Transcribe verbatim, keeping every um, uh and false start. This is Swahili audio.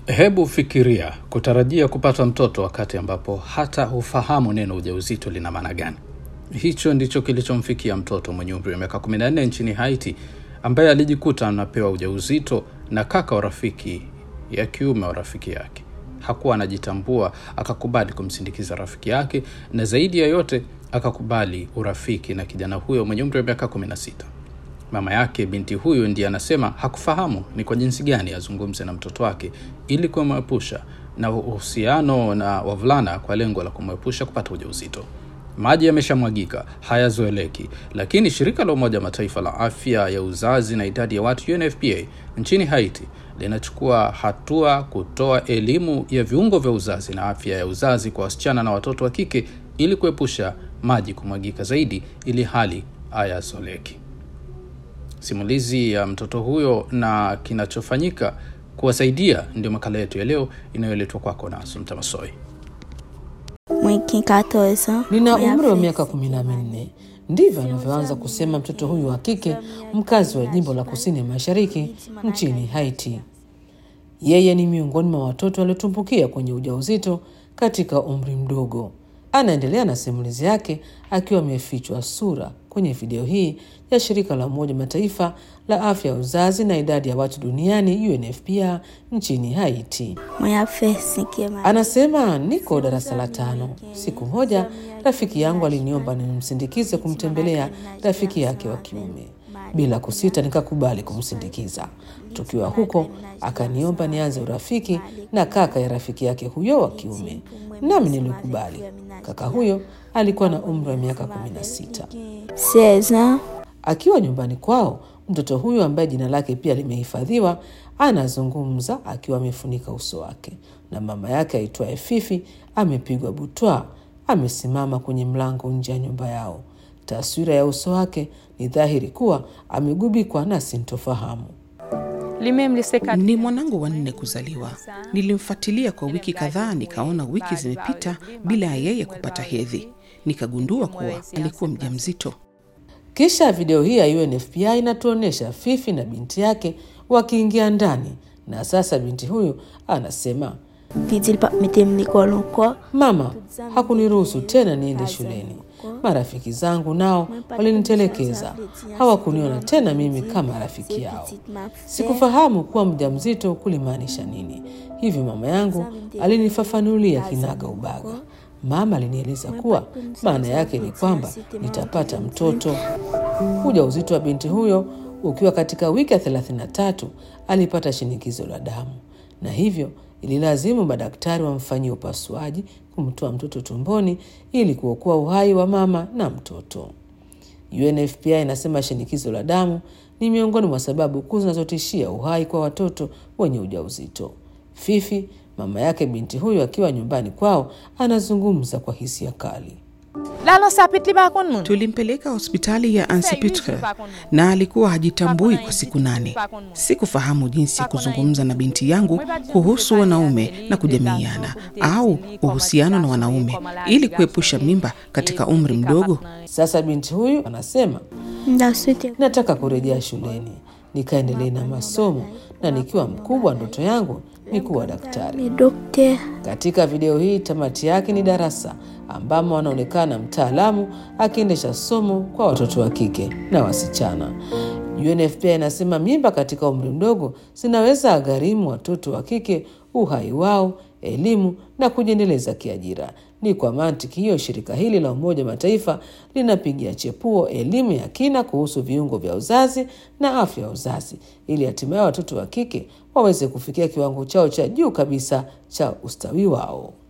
Hebu fikiria kutarajia kupata mtoto wakati ambapo hata hufahamu neno ujauzito lina maana gani. Hicho ndicho kilichomfikia mtoto mwenye umri wa miaka kumi na nne nchini Haiti, ambaye alijikuta anapewa ujauzito na kaka wa rafiki ya kiume wa rafiki yake. Hakuwa anajitambua, akakubali kumsindikiza rafiki yake, na zaidi ya yote akakubali urafiki na kijana huyo mwenye umri wa miaka kumi na sita. Mama yake binti huyu ndiye anasema hakufahamu ni kwa jinsi gani azungumze na mtoto wake ili kumwepusha na uhusiano na wavulana kwa lengo la kumwepusha kupata ujauzito. Maji yameshamwagika, hayazoeleki, lakini shirika la Umoja Mataifa la afya ya uzazi na idadi ya watu U N F P A nchini Haiti linachukua hatua kutoa elimu ya viungo vya uzazi na afya ya uzazi kwa wasichana na watoto wa kike ili kuepusha maji kumwagika zaidi ili hali hayazoeleki. Simulizi ya mtoto huyo na kinachofanyika kuwasaidia ndio makala yetu ya leo inayoletwa kwako na Asumta Masoi. Nina umri wa miaka kumi na minne. Ndivyo anavyoanza kusema mtoto huyu wa kike, mkazi wa jimbo la Kusini Mashariki nchini Haiti. Yeye ni miongoni mwa watoto waliotumbukia kwenye ujauzito katika umri mdogo. Anaendelea na simulizi yake akiwa amefichwa sura kwenye video hii ya shirika la Umoja Mataifa la afya ya uzazi na idadi ya watu duniani U N F P A nchini Haiti. Anasema, niko darasa la tano. Siku moja rafiki yangu aliniomba nimsindikize kumtembelea rafiki yake wa kiume. Bila kusita nikakubali kumsindikiza. Tukiwa huko akaniomba nianze urafiki na kaka ya rafiki yake huyo wa kiume. Nami nilikubali. Kaka huyo alikuwa na umri wa miaka kumi na sita. Akiwa nyumbani kwao, mtoto huyo ambaye jina lake pia limehifadhiwa anazungumza akiwa amefunika uso wake, na mama yake aitwaye Fifi amepigwa butwa, amesimama kwenye mlango nje ya nyumba yao. Taswira ya uso wake ni dhahiri kuwa amegubikwa na sintofahamu. Ni mwanangu wa nne kuzaliwa. Nilimfuatilia kwa wiki kadhaa, nikaona wiki zimepita bila yeye kupata hedhi. Nikagundua kuwa alikuwa mjamzito. Kisha video hii ya U N F P A inatuonesha Fifi na binti yake wakiingia ndani, na sasa binti huyu anasema, mama hakuniruhusu tena niende shuleni. Marafiki zangu nao walinitelekeza. Hawakuniona tena mimi kama rafiki yao. Sikufahamu kuwa mjamzito kulimaanisha nini. Hivyo mama yangu alinifafanulia kinaga ubaga. Mama alinieleza kuwa maana yake ni kwamba nitapata mtoto. Ujauzito wa binti huyo ukiwa katika wiki ya thelathini na tatu alipata shinikizo la damu, na hivyo ililazimu madaktari wamfanyie upasuaji kumtoa mtoto tumboni ili kuokoa uhai wa mama na mtoto. U N F P A inasema shinikizo la damu ni miongoni mwa sababu kuu zinazotishia uhai kwa watoto wenye ujauzito. Fifi, mama yake binti huyo, akiwa nyumbani kwao, anazungumza kwa hisia kali. Tulimpeleka hospitali ya Ansipitre na alikuwa hajitambui kwa siku nane. Sikufahamu jinsi ya kuzungumza na binti yangu kuhusu wanaume na kujamiiana au uhusiano na wanaume ili kuepusha mimba katika umri mdogo. Sasa binti huyu anasema, nataka kurejea shuleni, nikaendelee na masomo, na nikiwa mkubwa ndoto yangu ni kuwa daktari. Katika video hii tamati yake ni darasa ambamo anaonekana mtaalamu akiendesha somo kwa watoto wa kike na wasichana. U N F P A inasema mimba katika umri mdogo zinaweza agharimu watoto wa kike uhai wao, elimu na kujiendeleza kiajira. Ni kwa mantiki hiyo shirika hili la Umoja Mataifa linapigia chepuo elimu ya kina kuhusu viungo vya uzazi na afya ya uzazi ili hatimaye watoto wa kike waweze kufikia kiwango chao cha juu kabisa cha ustawi wao.